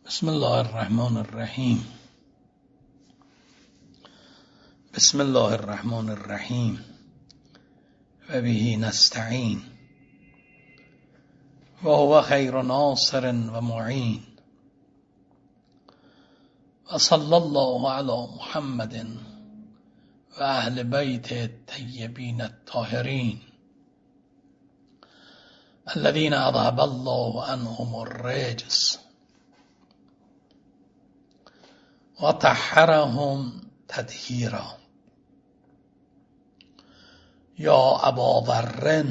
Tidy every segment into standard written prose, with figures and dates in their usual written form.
بسم الله الرحمن الرحیم. بسم الله الرحمن الرحیم و به نستعین و هو خیر ناصر و معین و صلی الله علی محمد و اهل بیت الطیبین الطاهرین الذين اذهب الله عنهم الرجس و طهرهم تطهیرا. یا ابا ذر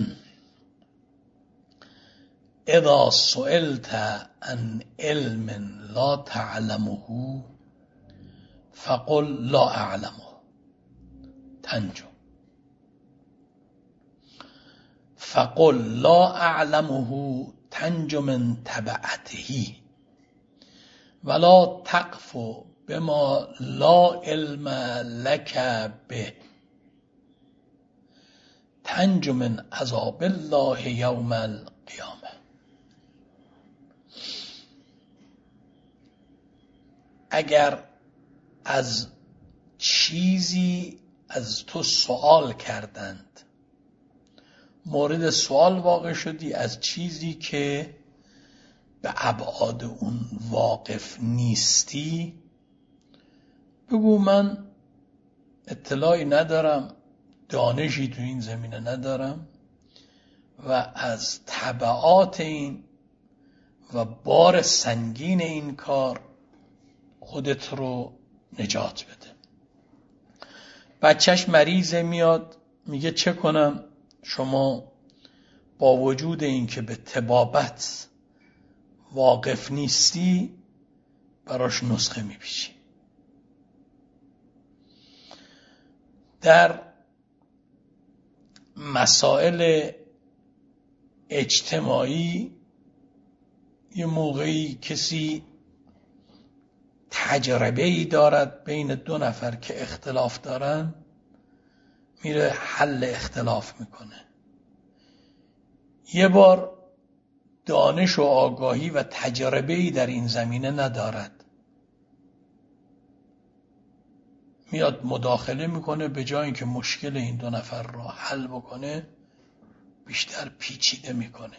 اذا سئلت عن علم لا تعلمه فقل لا اعلمه تنجو. فقل لا اعلمه تنجو من تبعته ولا تقف بما لا علم لك به تنجو من عذاب الله یوم القیامه. اگر از چیزی از تو سوال کردند، مورد سوال واقع شدی از چیزی که به ابعاد اون واقف نیستی، بگو من اطلاعی ندارم، دانشی تو این زمینه ندارم و از تبعات این و بار سنگین این کار خودت رو نجات بده. بچهش مریضه، میاد میگه چه کنم؟ شما با وجود این که به طبابت واقف نیستی براش نسخه میپیچی. در مسائل اجتماعی یه موقعی کسی تجربه‌ای دارد بین دو نفر که اختلاف دارن، میره حل اختلاف میکنه. یه بار دانش و آگاهی و تجربه‌ای در این زمینه ندارد، میاد مداخله میکنه، به جای اینکه مشکل این دو نفر رو حل بکنه بیشتر پیچیده میکنه.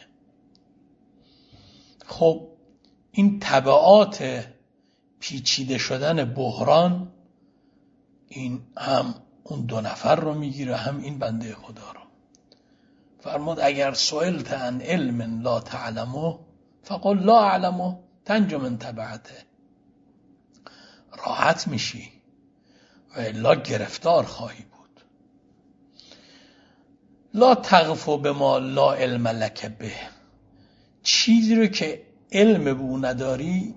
خب این تبعات پیچیده شدن بحران، این هم اون دو نفر رو میگیره هم این بنده خدا رو. فرمود اگر سئلت عن علم لا تعلمه فقل لا اعلمه تنجو من تبعته. راحت میشی و الا گرفتار خواهی بود. لا تقف بما لا علم لک به، چیزی رو که علم به او نداری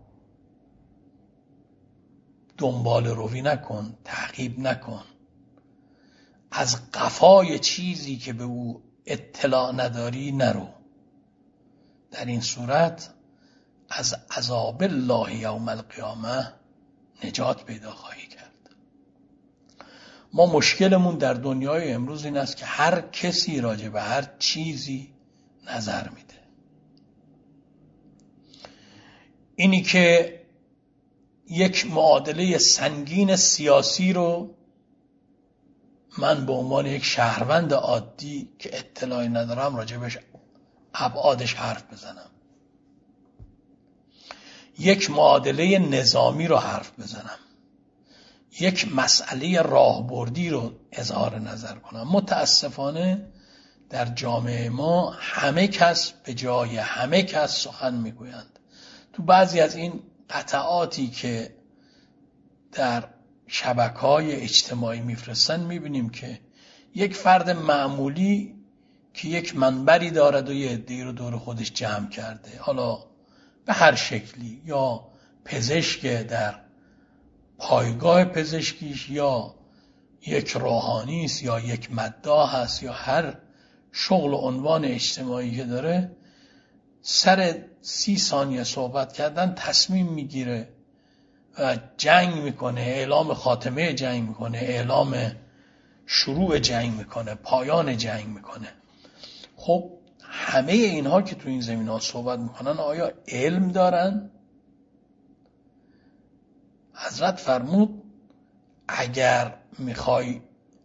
دنبال روی نکن، تعقیب نکن. از قفای چیزی که به او اطلاع نداری نرو. در این صورت از عذاب الله یوم القیامه نجات پیدا خواهی کرد. ما مشکلمون در دنیای امروز این است که هر کسی راجع به هر چیزی نظر میده. اینی که یک معادله سنگین سیاسی رو من به عنوان یک شهروند عادی که اطلاعی ندارم راجبش ابعادش حرف بزنم، یک معادله نظامی رو حرف بزنم، یک مسئله راهبردی رو اظهار نظر کنم. متاسفانه در جامعه ما همه کس به جای همه کس سخن میگویند. تو بعضی از این قطعاتی که در شبکه‌های اجتماعی میفرستن میبینیم که یک فرد معمولی که یک منبری دارد و یه عده‌ای رو دور خودش جمع کرده، حالا به هر شکلی، یا پزشک در پایگاه پزشکیش، یا یک روحانی است، یا یک مداح است، یا هر شغل و عنوان اجتماعی که داره، سر 30 ثانیه صحبت کردن تصمیم میگیره و جنگ میکنه، اعلام خاتمه جنگ میکنه، اعلام شروع جنگ میکنه، پایان جنگ میکنه. خب همه اینها که تو این زمینه صحبت میکنن آیا علم دارن؟ حضرت فرمود اگر میخوای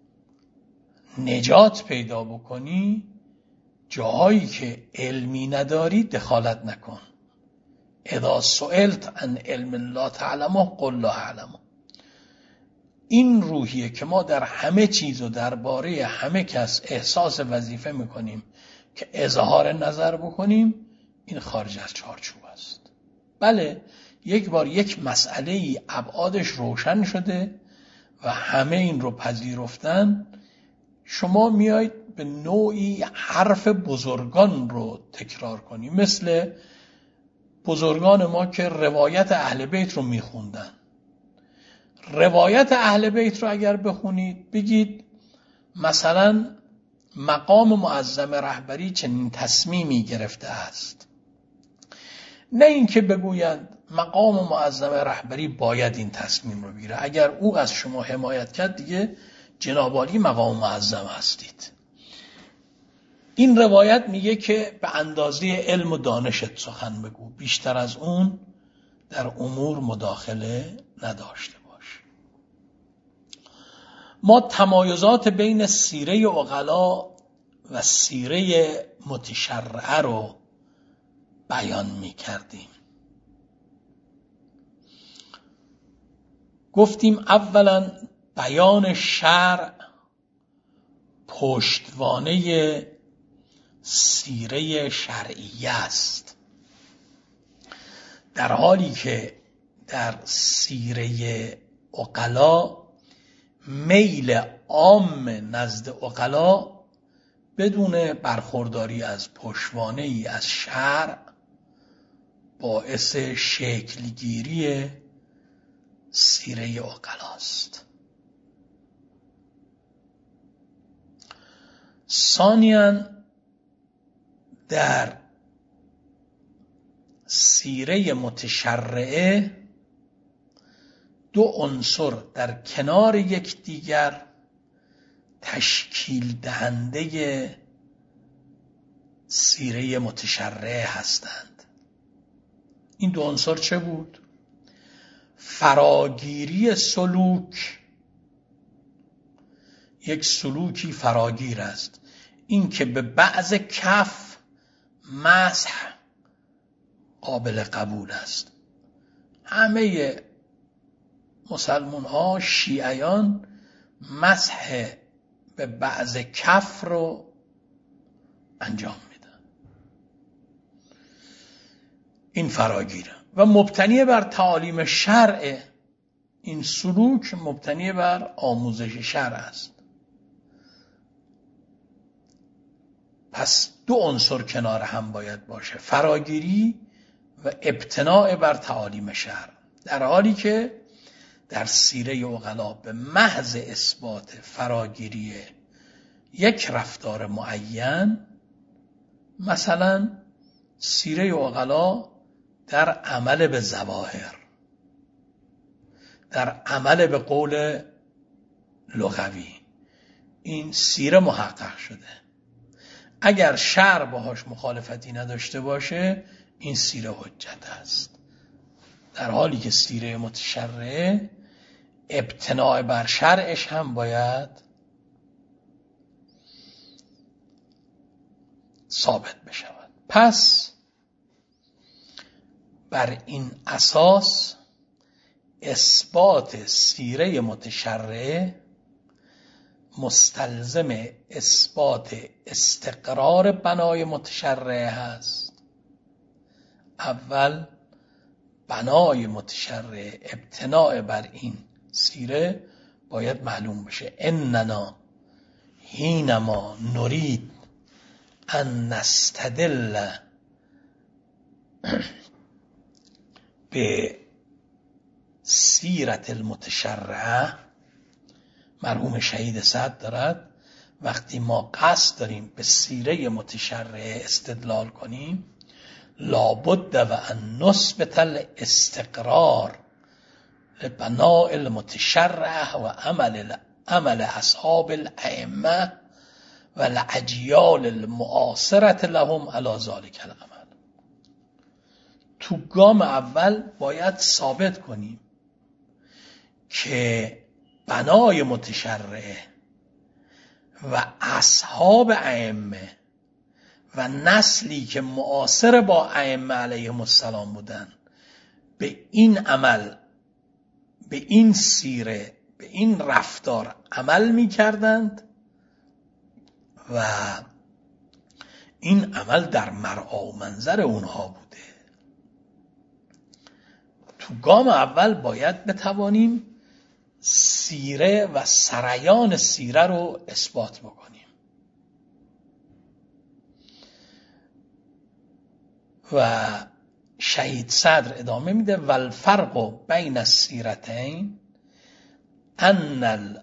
نجات پیدا بکنی جاهایی که علمی نداری دخالت نکن. اذا سئلت عن علم لا تعلمه قل لا اعلمه. این روحیه که ما در همه چیز و درباره همه کس احساس وظیفه میکنیم که اظهار نظر بکنیم، این خارج از چارچوب است. بله، یک بار یک مسئله ای ابعادش روشن شده و همه این رو پذیرفتن، شما میایید به نوعی حرف بزرگان رو تکرار کنی، مثل بزرگان ما که روایت اهل بیت رو میخوندن. روایت اهل بیت رو اگر بخونید بگید مثلا مقام معظم رهبری چنین تصمیمی گرفته است، نه اینکه بگویند مقام معظم رهبری باید این تصمیم رو بگیره، اگر او از شما حمایت کرد دیگه جناب عالی مقام معظم هستید. این روایت میگه که به اندازه علم و دانشت سخن بگو، بیشتر از اون در امور مداخله نداشته باش. ما تمایزات بین سیره عقلا و سیره متشرعه رو بیان میکردیم. گفتیم اولا بیان شرع پشتوانه سیره شرعیه است، در حالی که در سیره عقلا میل عام نزد عقلا بدون برخورداری از پشتوانه ای از شرع باعث شکلگیری سیره عقلاست. ثانیاً در سیره متشرعه دو عنصر در کنار یکدیگر تشکیل دهنده سیره متشرعه هستند. این دو عنصر چه بود؟ فراگیری سلوک، یک سلوکی فراگیر است، این که به بعض کف مسح قابل قبول است. همه مسلمان ها شیعیان مسح به بعض کف رو انجام میدن. این فراگیره و مبتنی بر تعالیم شرع. این سلوک مبتنی بر آموزش شرع است. پس دو عنصر کنار هم باید باشه، فراگیری و ابتناء بر تعالیم شرع، در حالی که در سیره عقلا به محض اثبات فراگیری یک رفتار معین، مثلا سیره عقلا در عمل به ظواهر، در عمل به قول لغوی، این سیره محقق شده. اگر شرع باهاش مخالفتی نداشته باشه این سیره حجت است، در حالی که سیره متشرعه ابتناء بر شرعش هم باید ثابت بشود. پس بر این اساس اثبات سیره متشرعه مستلزم اثبات استقرار بنای متشرعه هست. اول بنای متشرعه ابتناء بر این سیره باید معلوم بشه. اننا حینما نرید ان نستدل به سیرت المتشرعه، مرحوم شهید سعد دارد، وقتی ما قصد داریم به سیره متشرعه استدلال کنیم لابد و ان نثبت الاستقرار لبناء المتشرعه و عمل اصحاب الائمه و الاجیال المعاصره لهم علی ذلک العمل. تو گام اول باید ثابت کنیم که بنای متشرعه و اصحاب ائمه و نسلی که معاصر با ائمه علیهم السلام بودن به این عمل، به این سیره، به این رفتار عمل می کردند و این عمل در مرعا و منظر اونها بوده. تو گام اول باید بتوانیم سیره و سریان سیره رو اثبات بکنیم و شهید صدر ادامه میده والفرق بین السیرتین ان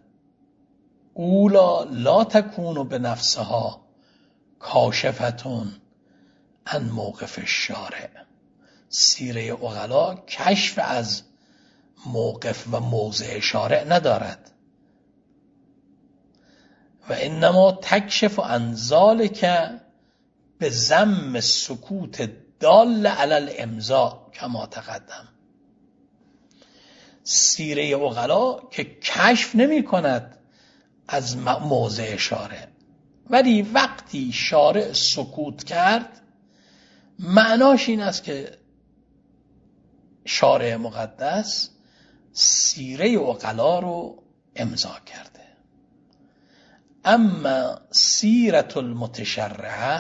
الاولی لا تکون بنفسها کاشفتون عن موقف الشارع. سیره عقلا کشف از موقف و موضع شارع ندارد و انما تکشف عن ذلک به ضم سکوت دال علی الامضاء کما تقدم. سیره عقلا که کشف نمی کند از موضع شارع، ولی وقتی شارع سکوت کرد معناش این است که شارع مقدس سیره عقلا رو امضا کرده. اما سیرت المتشرعه،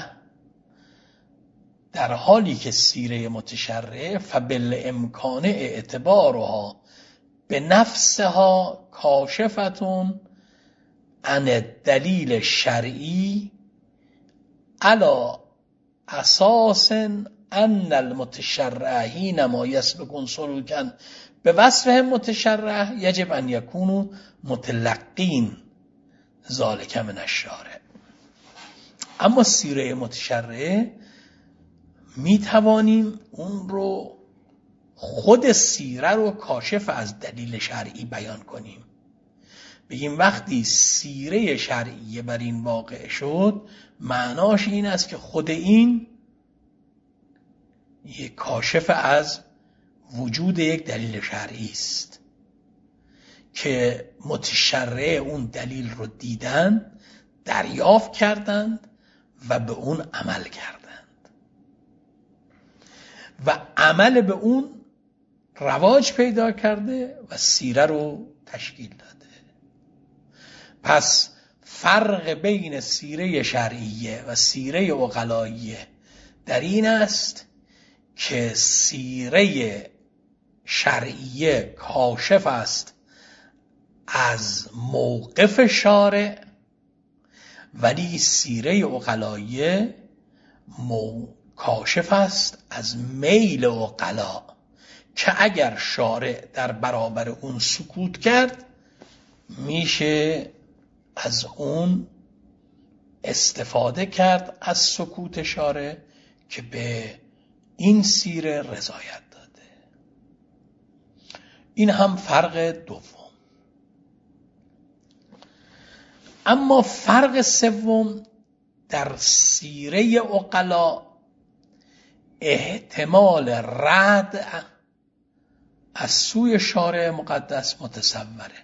در حالی که سیره متشرعه فبالامکان اعتبارها به نفسها کاشفتون عن الدلیل شرعی علی اساس ان المتشرع حینما یسلکون سلوکا به وصفه متشرع یجب ان یکونوا متلقین ذالک من الشارع. اما سیره متشرعه می توانیم اون رو خود سیره رو کاشف از دلیل شرعی بیان کنیم. بگیم وقتی سیره شرعی بر این واقع شد معناش این است که خود این یک کاشف از وجود یک دلیل شرعی است که متشرع اون دلیل رو دیدن، دریافت کردند و به اون عمل کردند و عمل به اون رواج پیدا کرده و سیره رو تشکیل داده. پس فرق بین سیره شرعیه و سیره عقلاییه در این است که سیره شرعیه کاشف است از موقف شارع، ولی سیره عقلاییه کاشف است از میل عقلا که اگر شارع در برابر اون سکوت کرد میشه از اون استفاده کرد از سکوت شارع که به این سیره رضایت داده. این هم فرق دوم. اما فرق سوم در سیره عقلا احتمال رد از سوی شارع مقدس متصوره.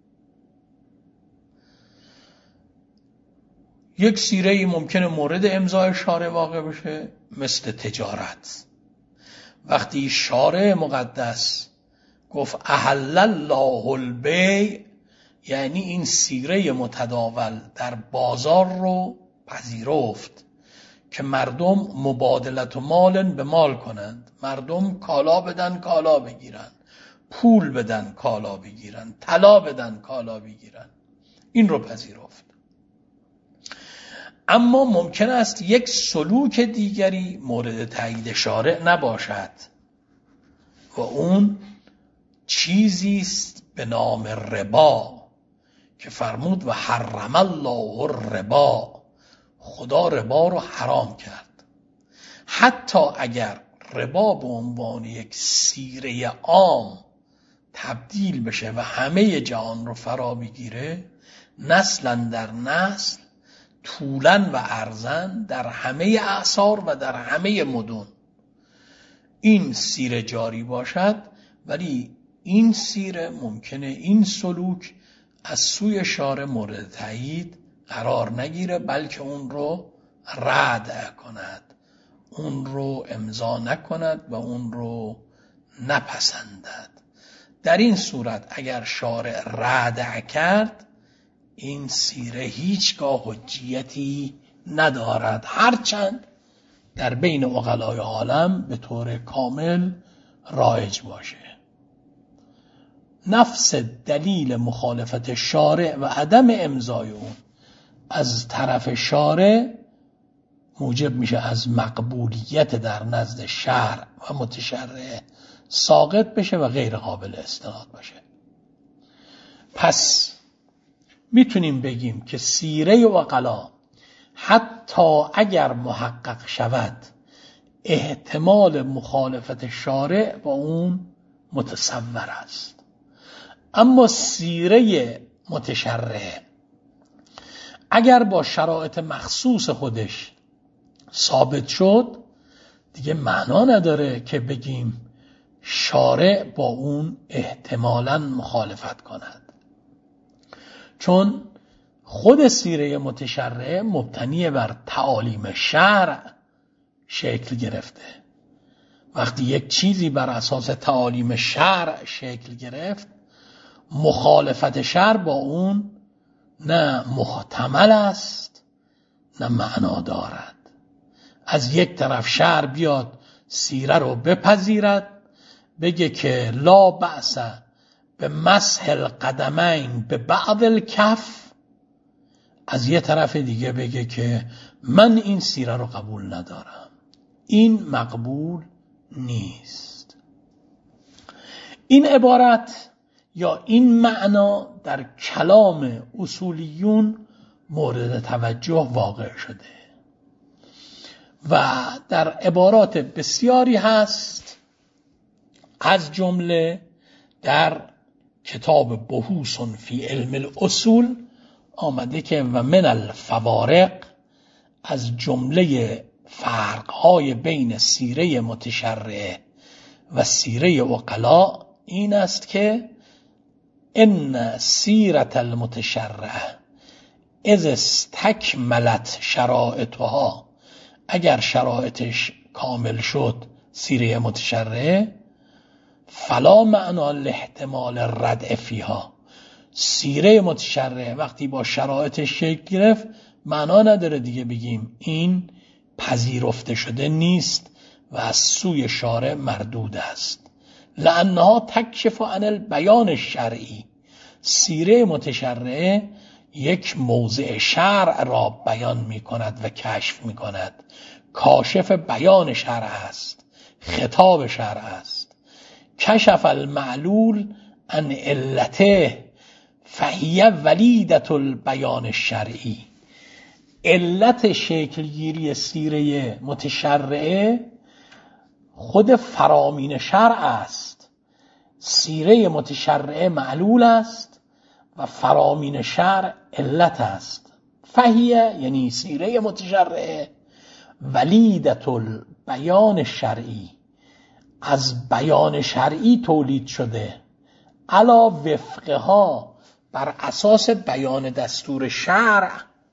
یک سیره ممکنه مورد امضای شارع واقع بشه مثل تجارت. وقتی شارع مقدس گفت احل الله البیع، یعنی این سیره متداول در بازار رو پذیرفت که مردم مبادلت و مال به مال کنند، مردم کالا بدن کالا بگیرن، پول بدن کالا بگیرن، طلا بدن کالا بگیرن، این رو پذیرفت. اما ممکن است یک سلوک دیگری مورد تایید شارع نباشد و اون چیزی است به نام ربا که فرمود و حرم الله الربا، خدا ربا رو حرام کرد. حتی اگر ربا به عنوان یک سیره عام تبدیل بشه و همه جهان رو فرا بگیره، نسلا در نسل، طولا و عرضن، در همه اعصار و در همه مدن این سیره جاری باشد، ولی این سیره ممکنه این سلوک از سوی شارع مورد تایید قرار نگیره، بلکه اون رو رد کند، اون رو امضا نکند و اون رو نپسندد. در این صورت اگر شارع رد کرد، این سیره هیچگاه حجیتی ندارد، هرچند در بین عقلای عالم به طور کامل رایج باشه. نفس دلیل مخالفت شارع و عدم امضای اون از طرف شارع موجب میشه از مقبولیت در نزد شرع و متشرع ساقط بشه و غیر قابل استناد باشه. پس میتونیم بگیم که سیره عقلا حتی اگر محقق شود احتمال مخالفت شارع با اون متصور است، اما سیره متشرع اگر با شرایط مخصوص خودش ثابت شد، دیگه معنا نداره که بگیم شارع با اون احتمالاً مخالفت کند، چون خود سیره متشرع مبتنی بر تعالیم شرع شکل گرفته. وقتی یک چیزی بر اساس تعالیم شرع شکل گرفت، مخالفت شرع با اون نه محتمل است نه معنا دارد. از یک طرف شرع بیاد سیره رو بپذیرد، بگه که لا بأس به مسح القدمین به بعض الکف، از یه طرف دیگه بگه که من این سیره رو قبول ندارم. این مقبول نیست. این عبارت یا این معنا در کلام اصولیون مورد توجه واقع شده و در عبارات بسیاری هست، از جمله در کتاب بحوث فی علم الاصول آمده که و من الفوارق، از جمله فرقهای بین سیره متشرع و سیره عقلا این است که ان سیرت المتشرع اذ استکملت شرائطها، اگر شرایطش کامل شد سیره متشرع، فلا معنا لاحتمال الردع فیها، سیره متشرع وقتی با شرایطش شکل گرفت معنا نداره دیگه بگیم این پذیرفته شده نیست و از سوی شارع مردود است. لانها تکشف عن البیان الشرعی، سیره متشرع یک موضع شرع را بیان می کند و کشف می کند، کاشف بیان شرع است، خطاب شرع است. کشف المعلول عن علته فهی ولیدت البیان الشرعی، علت شکلگیری سیره متشرعه خود فرامین شرع است. سیره متشرعه معلول است و فرامین شرع علت است. فهیه یعنی سیره متشرعه ولیدت البیان الشرعی، از بیان شرعی تولید شده، علا وفقها، بر اساس بیان دستور شرع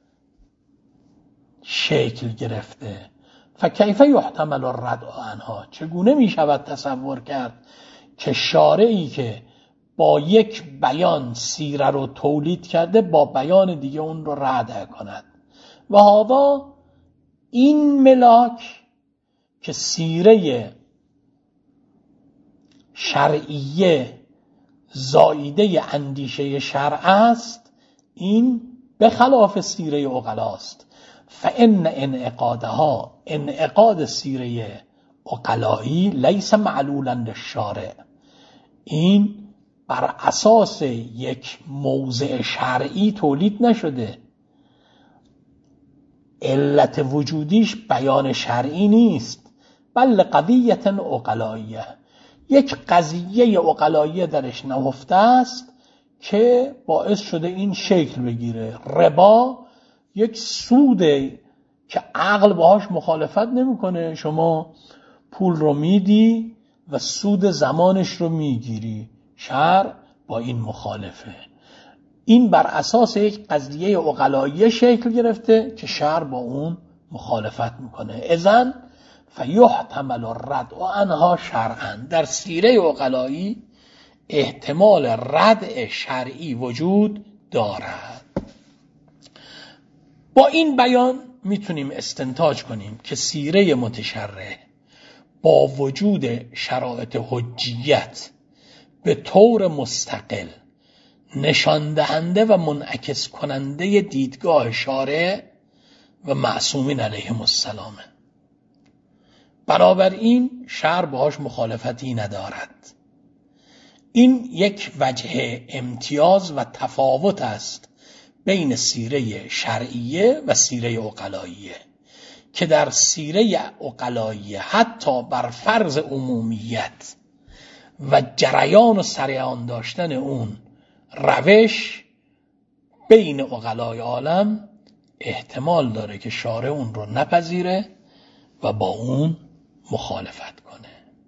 شکل گرفته. فکیف یحتمل الردع عنها، چگونه می شود تصور کرد که شارعی که با یک بیان سیره رو تولید کرده با بیان دیگه اون رو رد کند. و هذا، این ملاک که سیره شرعیه زاییده اندیشه شرع است، این به خلاف سیره عقلاست. فان انعقادها، انعقاد سیره عقلایی لیس معلولا للشارع، این بر اساس یک موضع شرعی تولید نشده، علت وجودیش بیان شرعی نیست، بل قضیه عقلاییه، یک قضیه عقلاییه درش نهفته است که باعث شده این شکل بگیره. ربا یک سوده که عقل باهاش مخالفت نمیکنه، شما پول رو میدی و سود زمانش رو میگیری، شرع با این مخالفه. این بر اساس یک قضیه عقلایی شکل گرفته که شرع با اون مخالفت میکنه. اذن فیحتمل الرد عنها شرعا. در سیره عقلایی احتمال ردع شرعی وجود دارد. با این بیان میتونیم استنتاج کنیم که سیره متشرع با وجود شرایط حجیت به طور مستقل نشان دهنده و منعکس کننده دیدگاه شارع و معصومین علیهم السلام. بنابراین شرع باهاش مخالفتی ندارد. این یک وجه امتیاز و تفاوت است بین سیره شرعیه و سیره عقلاییه که در سیره عقلاییه حتی بر فرض عمومیت و جریان و سریان داشتن اون روش بین عقلای عالم احتمال داره که شارع اون رو نپذیره و با اون مخالفت کنه.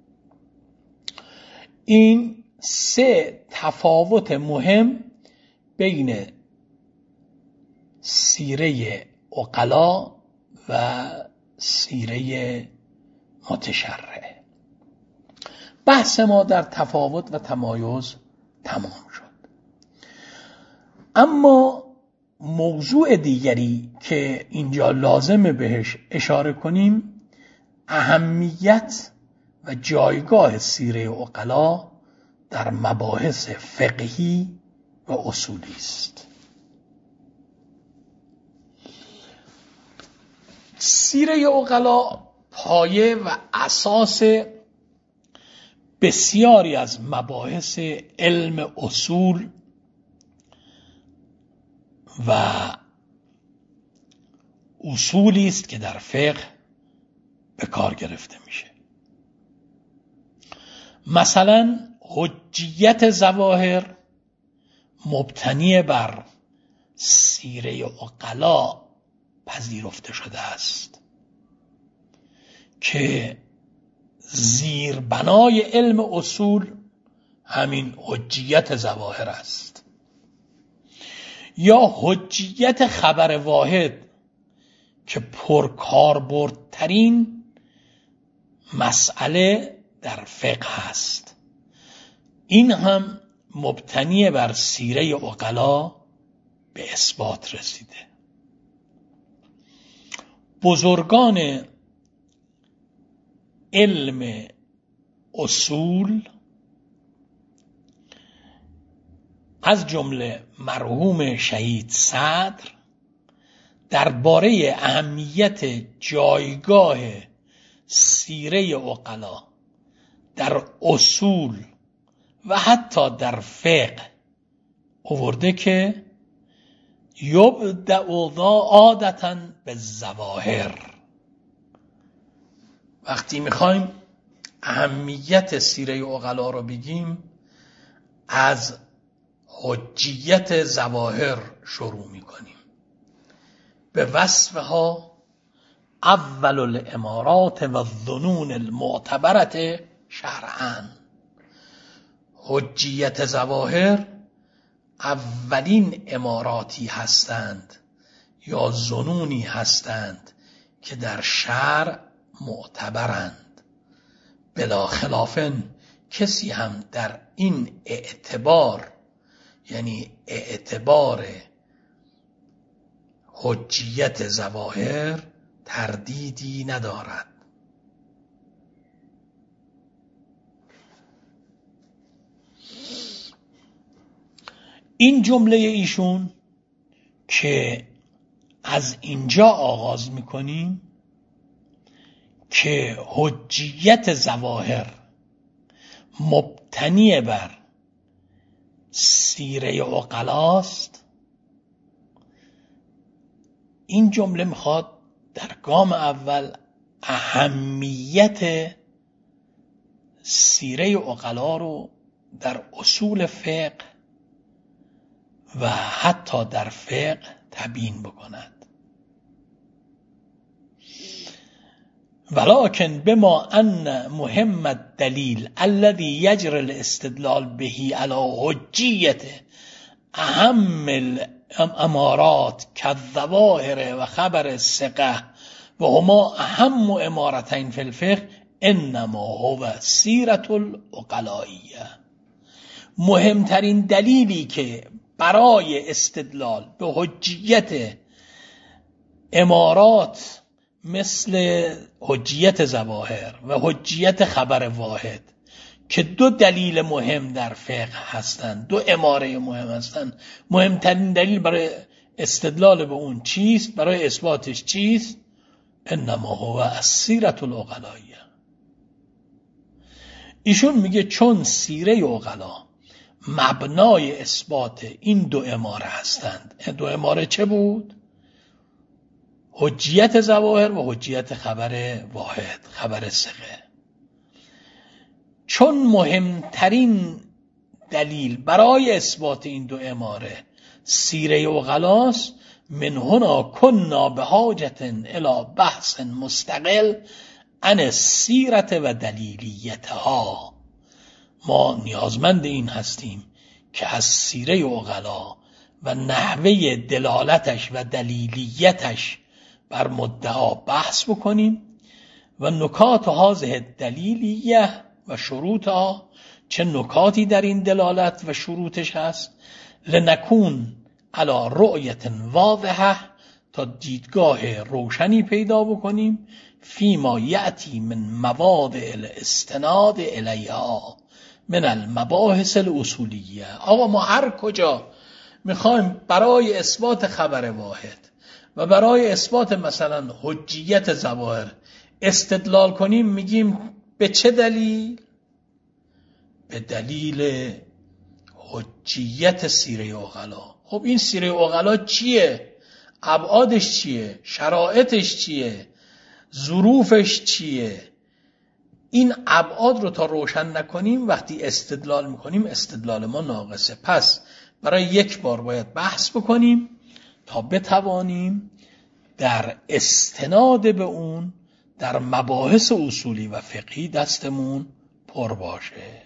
این سه تفاوت مهم بین سیره عقلا و سیره متشرع. بحث ما در تفاوت و تمایز تمام شد. اما موضوع دیگری که اینجا لازمه بهش اشاره کنیم اهمیت و جایگاه سیره عقلا در مباحث فقهی و اصولی است. سیره عقلا پایه و اساس بسیاری از مباحث علم اصول و اصولی است که در فقه به کار گرفته میشه. مثلا حجیت ظواهر مبتنی بر سیره عقلا پذیرفته شده است که زیربنای علم اصول همین حجیت ظواهر است. یا حجیت خبر واحد که پرکاربردترین مسئله در فقه است. این هم مبتنی بر سیره عقلا به اثبات رسیده. بزرگان علم اصول از جمله مرحوم شهید صدر درباره اهمیت جایگاه سیره عقلا در اصول و حتی در فقه آورده که یبدأ عادةً بالظواهر. وقتی میخوایم اهمیت سیره عقلا رو بگیم از حجیت ظواهر شروع میکنیم. به وصفها اول الامارات و الظنون المعتبرت شرعاً. حجیت ظواهر اولین اماراتی هستند یا ظنونی هستند که در شرع معتبرند. بلا خلافن کسی هم در این اعتبار، یعنی اعتبار حجیت ظواهر، تردیدی ندارد. این جمله ایشون که از اینجا آغاز میکنیم که حجیت ظواهر مبتنی بر سیره عقلاست، این جمله میخواد در گام اول اهمیت سیره عقلا رو در اصول فقه و حتی در فقه تبیین بکند ولكن بما ان مهم الدلیل الذي يجري الاستدلال به على حجیت اهم الامارات كالظواهر و خبر الثقة و هما اهم امارتين في الفقه انما هو سیرة العقلائیه. مهمترین دلیلی که برای استدلال به حجیت امارات مثل حجیت ظواهر و حجیت خبر واحد که دو دلیل مهم در فقه هستند، دو اماره مهم هستند، مهمترین دلیل برای استدلال به اون چیست؟ برای اثباتش چیست؟ انما هو السیرة العقلائیه. ایشون میگه چون سیره عقلا مبنای اثبات این دو اماره هستند. دو اماره چه بود؟ حجیت ظواهر و حجیت خبر واحد، خبر ثقه. چون مهمترین دلیل برای اثبات این دو اماره سیره عقلاست، من هنا کنا بحاجت الی بحث مستقل عن السیرة و دلیلیتها. ما نیازمند این هستیم که از سیره عقلا و نحوه دلالتش و دلیلیتش بر مدعا بحث بکنیم و نکات هذه دلیلیه و شروطها، چه نکاتی در این دلالت و شروطش هست، لنکون علی رؤیت واضحه، تا دیدگاه روشنی پیدا بکنیم، فیما یأتی من مواضع الاستناد الیها من المباحث الاصولیه. آقا ما هر کجا میخوایم برای اثبات خبر واحد و برای اثبات مثلا حجیت ظواهر استدلال کنیم، میگیم به چه دلیل؟ به دلیل حجیت سیره عقلا. خب این سیره عقلا چیه؟ ابعادش چیه؟ شرایطش چیه؟ ظروفش چیه؟ این ابعاد رو تا روشن نکنیم وقتی استدلال میکنیم استدلال ما ناقصه. پس برای یک بار باید بحث بکنیم تا بتوانیم در استناد به اون در مباحث اصولی و فقهی دستمون پر باشه.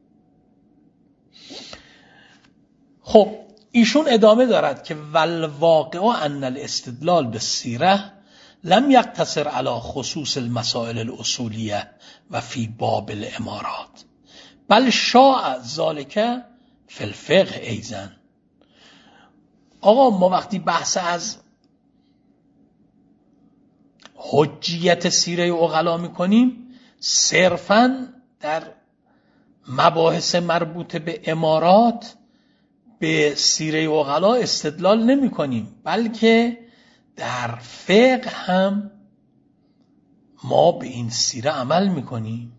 خب ایشون ادامه دارد که والواقع ان الاستدلال بالسیره لم یقتصر علی خصوص المسائل الاصولیه و فی باب الامارات بل شاع ذلك فی الفقه ایضا. آقا ما وقتی بحث از حجیت سیره عقلا میکنیم صرفاً در مباحث مربوط به امارات به سیره عقلا استدلال نمی کنیم، بلکه در فقه هم ما به این سیره عمل می کنیم،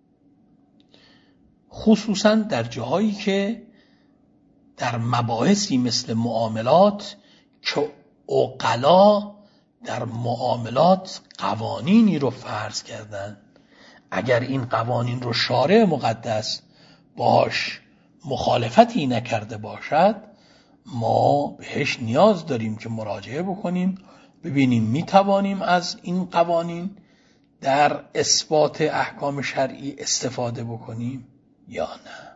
خصوصا در جاهایی که در مباحثی مثل معاملات که عقلا در معاملات قوانینی رو فرض کردن، اگر این قوانین رو شارع مقدس باش مخالفتی نکرده باشد ما بهش نیاز داریم که مراجعه بکنیم ببینیم میتوانیم از این قوانین در اثبات احکام شرعی استفاده بکنیم یا نه.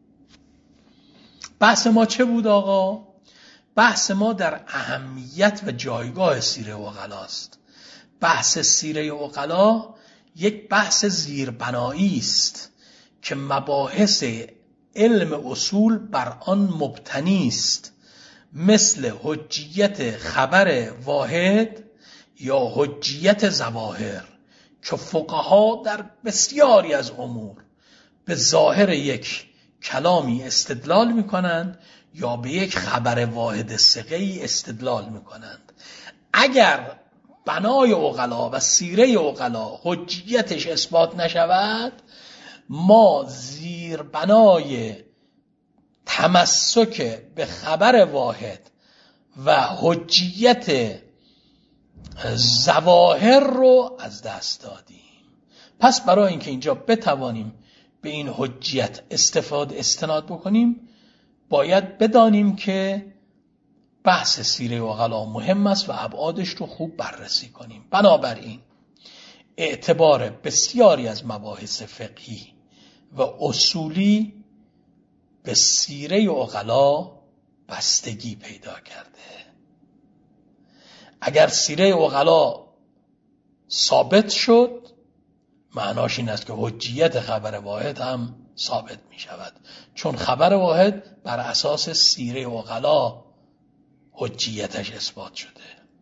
بحث ما چه بود آقا؟ بحث ما در اهمیت و جایگاه سیره عقلاست. بحث سیره عقلا یک بحث زیربنایی است که مباحث علم اصول بر آن مبتنی است، مثل حجیت خبر واحد یا حجیت ظواهر که فقها در بسیاری از امور به ظاهر یک کلامی استدلال می کنند یا به یک خبر واحد ثقه‌ای استدلال می کنند. اگر بنای عقلا و سیره عقلا حجیتش اثبات نشود ما زیر بنای تمسک به خبر واحد و حجیت ظواهر رو از دست دادیم. پس برای اینکه اینجا بتوانیم به این حجیت استناد بکنیم باید بدانیم که بحث سیره عقلا مهم است و ابعادش رو خوب بررسی کنیم. بنابراین اعتبار بسیاری از مباحث فقهی و اصولی به سیره عقلا بستگی پیدا کرده. اگر سیره عقلا ثابت شد، معناش این است که حجیت خبر واحد هم ثابت می شود، چون خبر واحد بر اساس سیره عقلا حجیتش اثبات شده.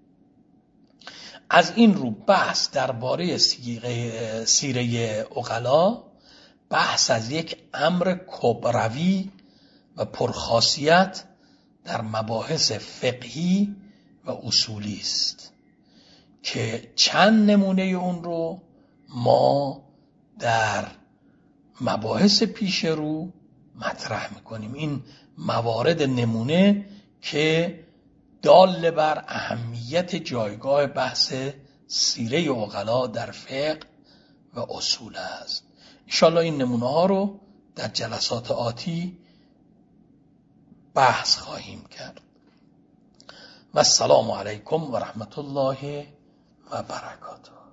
از این رو بحث درباره سیره عقلا بحث از یک امر کبروی و پرخاصیت در مباحث فقهی و اصولی است که چند نمونه اون رو ما در مباحث پیش رو مطرح میکنیم. این موارد نمونه که دال بر اهمیت جایگاه بحث سیره عقلا در فقه و اصول است. انشاءالله این نمونه ها رو در جلسات آتی بحث خواهیم کرد. و السلام علیکم و رحمت الله و برکاته.